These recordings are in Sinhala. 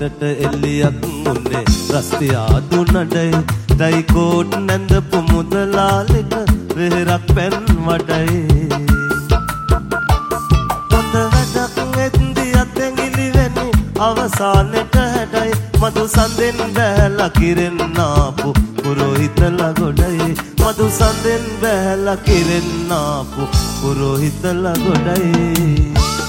වැටට එල්ලියක් උන්නේ රස්තියා දුන්නඩයි ටයිකෝට් නැන්දපු මුදලාලිට වෙහෙරක් පැන් වඩයි හොඳ වැඩක් වෙද්දි අතැඟිලි වෙන්නේ අවසානෙට හැඩයි මදු සඳෙන් බැහැලා කිරෙන්නාපු පුරෝහිතලා ගොඩයි මදු සඳෙන් බැහැලා කිරෙන්නාපු පුරෝහිතලා ගොඩයි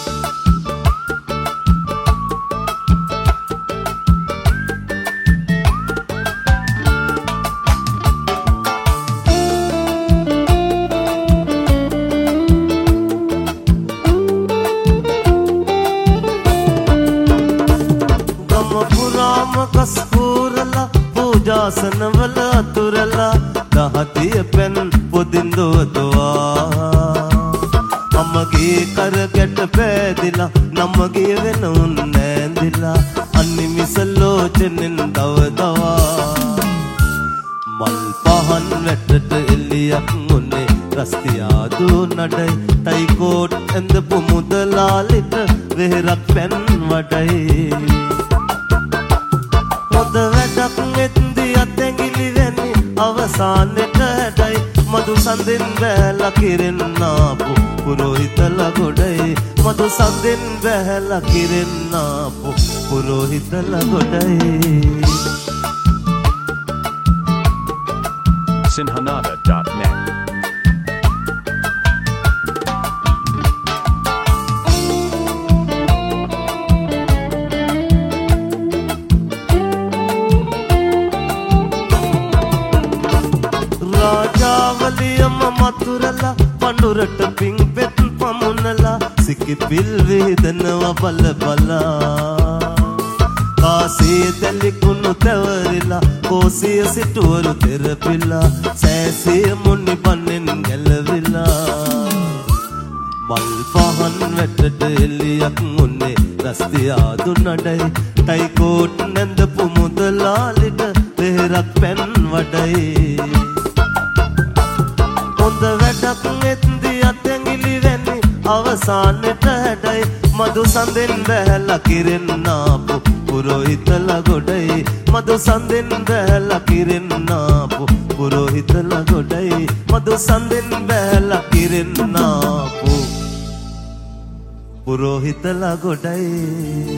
කස්පූරලා පූජාසනවල අතුරලා දහතිය පැන් පොදින්දුවතුවා අම්මගේ කර ගැට පෑදිලා නම්මගේ වෙන උන් නෑඳිලා අනිමිසලෝචනෙන් දවදවා මල් පහන් වැටට එල්ලියක් උන්නේ රස්තියා දුන්නඩයි ටයිකෝට් ඇඳපු මුදලාලිට වෙහෙරක් පැන් වඩයි හොඳ වැඩක් වෙද්දි අතැඟිලි වෙන්නේ අවසානෙට හැඩයි මදු සඳෙන් බැහැලා කිරෙන්නාපු පුරෝහිතලා ගොඩයි මදු සඳෙන් බැහැලා කිරෙන්නාපු පුරෝහිතලා ගොඩයි sinhanada.net රාජාවලියම මතුරලා පඳුරට පිං පෙත් පමුණලා සිකි පිල් වේදනවා බල බලා කාසේ තැලිකුණු තැවරිලා කෝසිය සිටුවරු තෙරපිලා සෑසිය මුනි පන්නෙන් ගැලවිලා මල් පහන් වැටට එල්ලියක් උන්නේ රස්තියා දුන්නඩයි ටයිකෝට් නැන්දපු මුදලාලිට වෙහෙරක් පැන් වඩයි හොඳ වැඩක් වෙද්දි අතැඟිලි වෙන්නේ අවසානෙට හැඩයි මදු සඳෙන් බැහැලා කිරෙන්නාපු පුරෝහිතලා ගොඩයි මදු සඳෙන් බැහැලා කිරෙන්නාපු පුරෝහිතලා ගොඩයි මදු සඳෙන් බැහැලා කිරෙන්නාපු පුරෝහිතලා ගොඩයි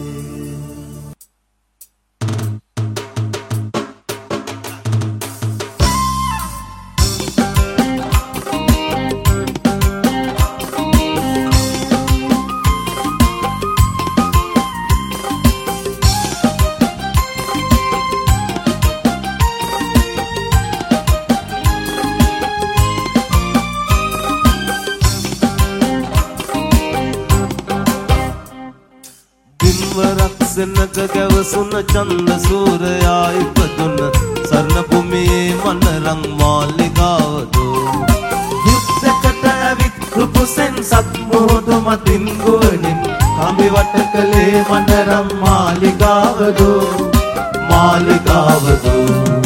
සෙනක ගැවසුන චන්ද සූරයා ඉපදුන සරණ භූමියේ මනරං මාලිගාවදු යුද්ධකට ඇවිත් රුපුසෙන් සත් මොහොත මතින් ගුවනින් කඹි වට කළේ මනරං මාලිගාවදු මාලිගාවදු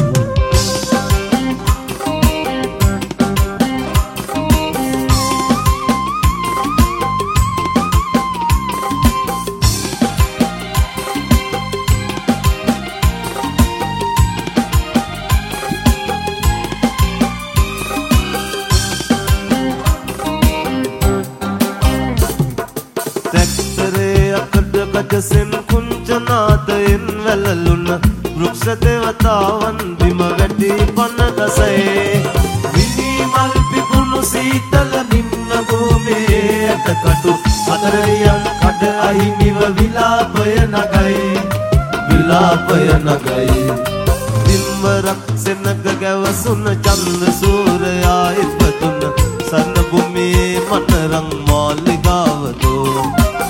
ගජසෙන් කුංචනාදයෙන් වැළලුන වෘක්ෂ දේවතාවන් බිම වැටි පන ගසයේ විනී මල් පිපුණු සීතල නිම්න භූමියේ අතකටු අතරයන් කඩ අහිමිව විලාපය නගයි විලාපය නගයි දිම්වරක් සෙනග ගැවසුන චන්ද සූරයා ඉපදුන සරණ භූමියේ මනරං මාලිගාවදෝ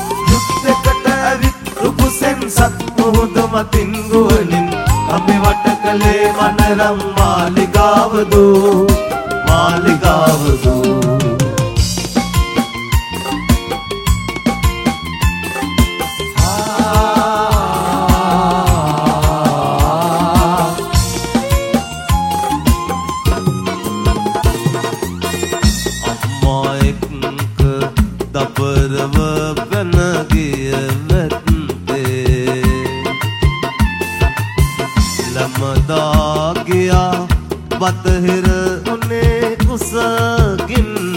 රුපුසෙන් සත් මුහුද මතින් ගුවනින් කඹි වට කළේ මනරම් මාලිගාවදු මාලිගාවදු අම්මා එක්ක දබරව පැන ගිය වැත්තේ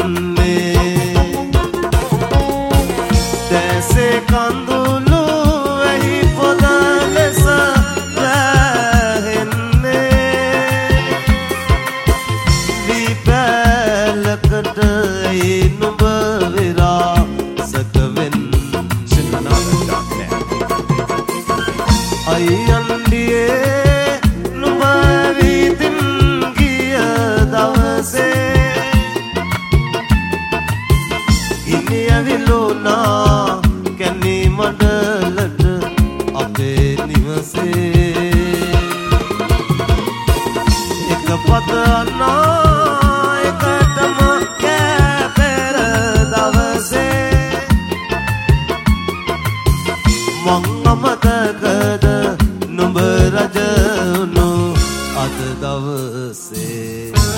දැසේ කඳුළු වෙහි පොද ලෙස වැහෙන්නේ දීපැලකට නුඹ විරාසක වෙන්නේ අයියන්ඩියේ නුඹ විතින් ගිය දවසේ ඉනි ඇවිලුණා කැණි මඩලට අපේ නිවසේ එක පදනා එකටම කැපෙර දවසේ මං අමතකද නුඹ රජ වුණු අද දවසේ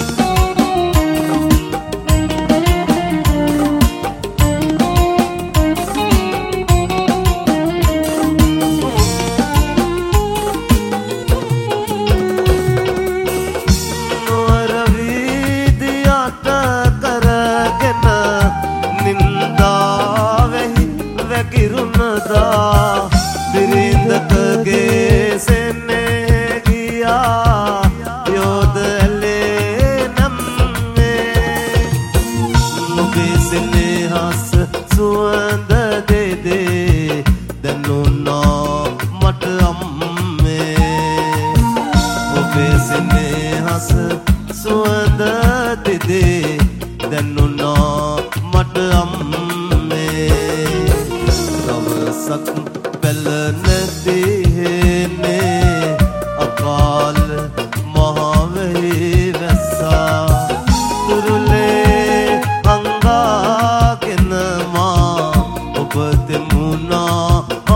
බිරිඳකගේ සෙන්නේ ගියා යෝධ ඇලේ නම්මේ ඔබේ සෙනෙහස සුවඳ දෙදේ දැනුණා මට අම්මේ ඔබේ සෙනෙහස සුවඳ දෙදේ දැනුණා මට අම්මේ දවසක් පැල නැතිහෙන්නේ අකාල මහවෙහි වැස්සා තුරුලේ අංගාගෙන මා ඔබ දෙමුණා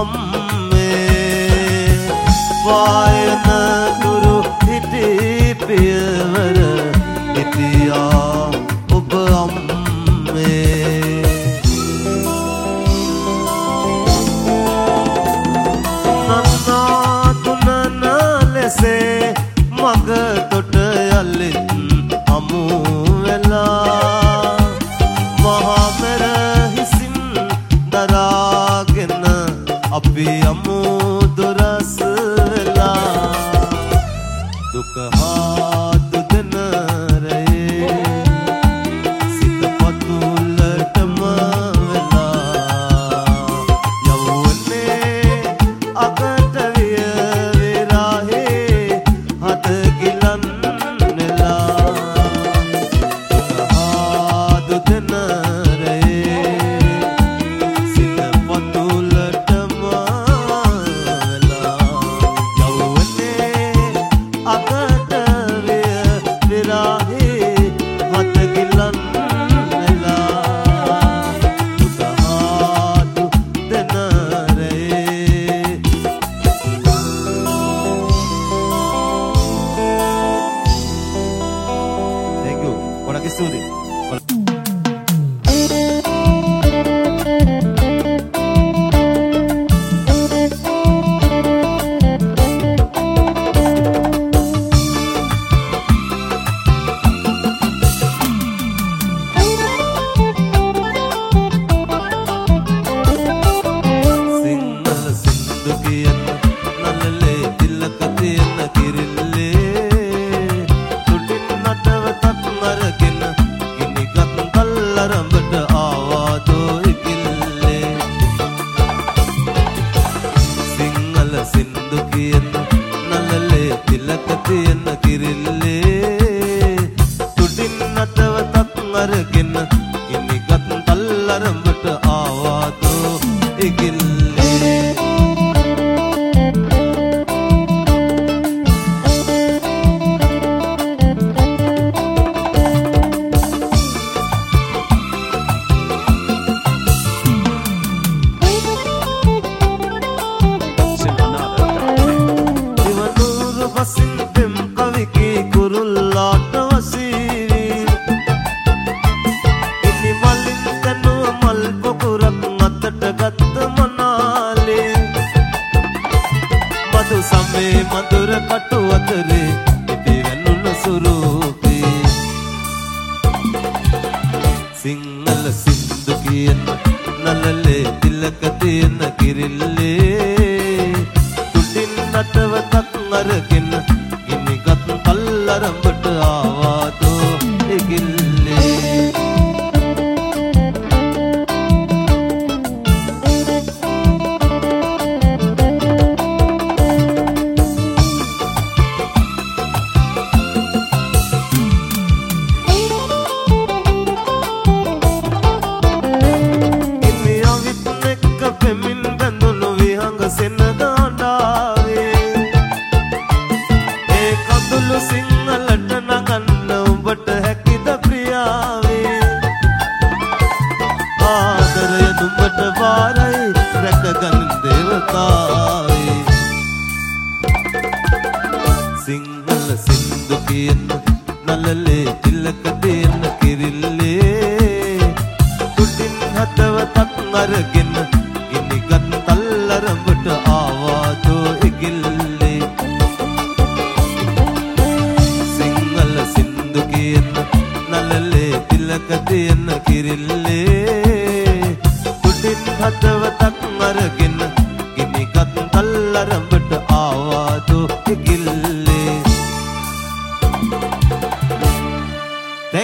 අම්මේ පායන තුරු හිටි පියවර හිටියා ඔබ අම්මේ මග තොට යල්ලෙත් හමු වෙලා මහමෙර හිසින් දරාගෙන අපි යමු දොරස් වෙලා දුක හා දුදන රයේ සිත පතුලටම වෙලා යවුනේ අකට මල් පොකුරක් අතට ගත්ත මනා සිංහල සින්දු කියන නලලේ තිලක තියෙන කිරිල්ලේ තුටින් නටවතක් අරගෙන ගිනිගත් කල්ලරඹට ආවාදෝ ඉගිල්ලේ සිංහලට නගන්න උඹට හැකිද ප්‍රියාවේ ආදරය නුඹට වාරයි රැකගන්න දේවතාවේ සිංහල සින්දු කියන නලලේ තිලක දෙන්න කිරිල්ලේ තුටින් හදවතක් අරගෙන ගිනිගත් තල්ලරඹට ආවාදෝ ඉගිල්ලේ සිංහල සින්දු කියන නලලේ තිලක දෙන්න කිරිල්ලේ